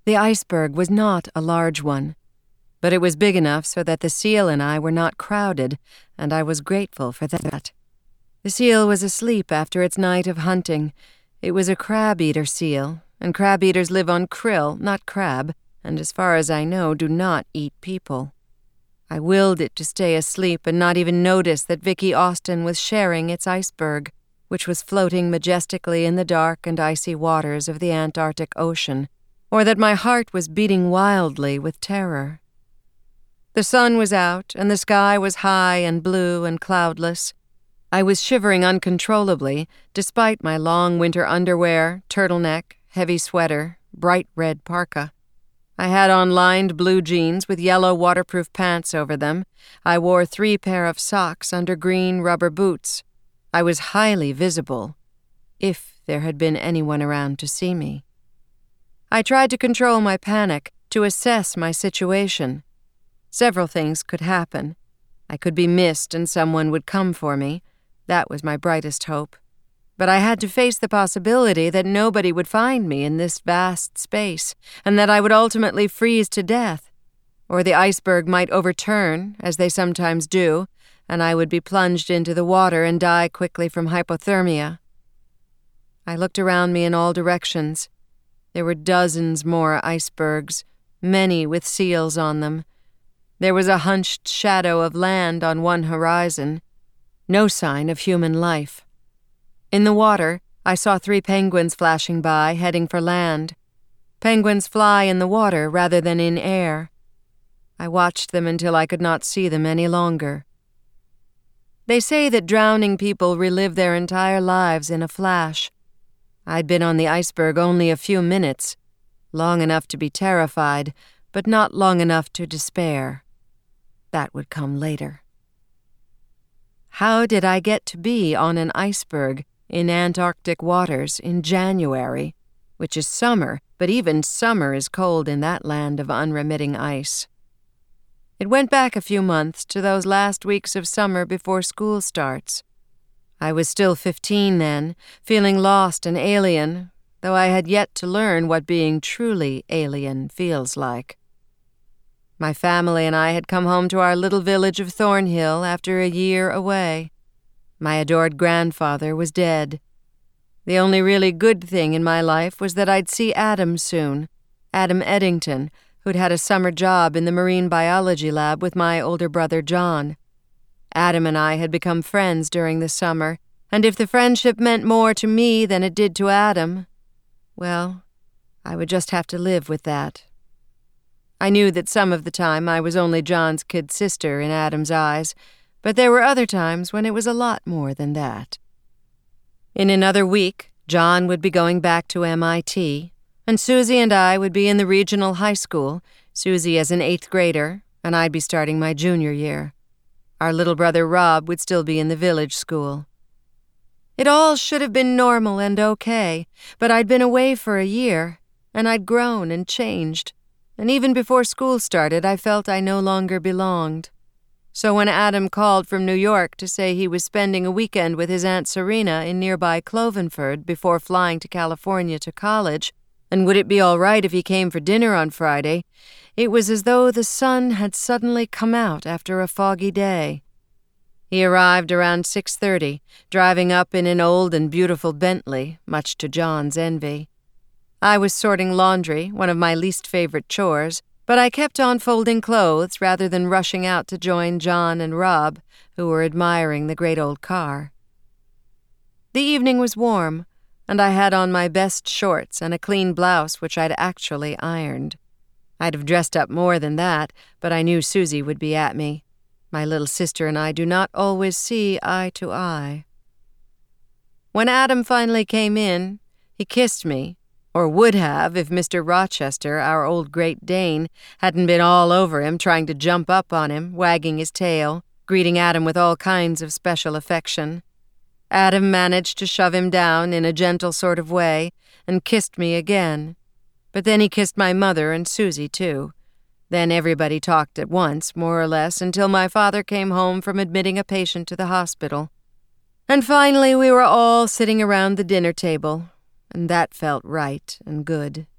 The iceberg was not a large one, but it was big enough so that the seal and I were not crowded, and I was grateful for that. The seal was asleep after its night of hunting. It was a crab-eater seal, and crab-eaters live on krill, not crab, and as far as I know, do not eat people. I willed it to stay asleep and not even notice that Vicky Austin was sharing its iceberg, which was floating majestically in the dark and icy waters of the Antarctic Ocean, or that my heart was beating wildly with terror. The sun was out, and the sky was high and blue and cloudless. I was shivering uncontrollably, despite my long winter underwear, turtleneck, heavy sweater, bright red parka. I had on lined blue jeans with yellow waterproof pants over them. I wore 3 pair of socks under green rubber boots. I was highly visible, if there had been anyone around to see me. I tried to control my panic, to assess my situation. Several things could happen. I could be missed and someone would come for me. That was my brightest hope. But I had to face the possibility that nobody would find me in this vast space, and that I would ultimately freeze to death. Or the iceberg might overturn, as they sometimes do, and I would be plunged into the water and die quickly from hypothermia. I looked around me in all directions. There were dozens more icebergs, many with seals on them. There was a hunched shadow of land on one horizon. No sign of human life. In the water, I saw 3 penguins flashing by, heading for land. Penguins fly in the water rather than in air. I watched them until I could not see them any longer. They say that drowning people relive their entire lives in a flash. I'd been on the iceberg only a few minutes, long enough to be terrified, but not long enough to despair. That would come later. How did I get to be on an iceberg in Antarctic waters in January, which is summer, but even summer is cold in that land of unremitting ice? It went back a few months to those last weeks of summer before school starts. I was still 15 then, feeling lost and alien, though I had yet to learn what being truly alien feels like. My family and I had come home to our little village of Thornhill after a year away. My adored grandfather was dead. The only really good thing in my life was that I'd see Adam soon, Adam Eddington, who'd had a summer job in the marine biology lab with my older brother John. Adam and I had become friends during the summer, and if the friendship meant more to me than it did to Adam, well, I would just have to live with that. I knew that some of the time I was only John's kid sister in Adam's eyes, but there were other times when it was a lot more than that. In another week, John would be going back to MIT, and Susie and I would be in the regional high school, Susie as an 8th grader, and I'd be starting my junior year. Our little brother Rob would still be in the village school. It all should have been normal and okay, but I'd been away for a year, and I'd grown and changed. And even before school started, I felt I no longer belonged. So when Adam called from New York to say he was spending a weekend with his Aunt Serena in nearby Clovenford before flying to California to college, and would it be all right if he came for dinner on Friday, it was as though the sun had suddenly come out after a foggy day. He arrived around 6:30, driving up in an old and beautiful Bentley, much to John's envy. I was sorting laundry, one of my least favorite chores, but I kept on folding clothes rather than rushing out to join John and Rob, who were admiring the great old car. The evening was warm, and I had on my best shorts and a clean blouse which I'd actually ironed. I'd have dressed up more than that, but I knew Susie would be at me. My little sister and I do not always see eye to eye. When Adam finally came in, he kissed me, or would have if Mr. Rochester, our old Great Dane, hadn't been all over him trying to jump up on him, wagging his tail, greeting Adam with all kinds of special affection. Adam managed to shove him down in a gentle sort of way and kissed me again. But then he kissed my mother and Susie, too. Then everybody talked at once, more or less, until my father came home from admitting a patient to the hospital. And finally we were all sitting around the dinner table, and that felt right and good.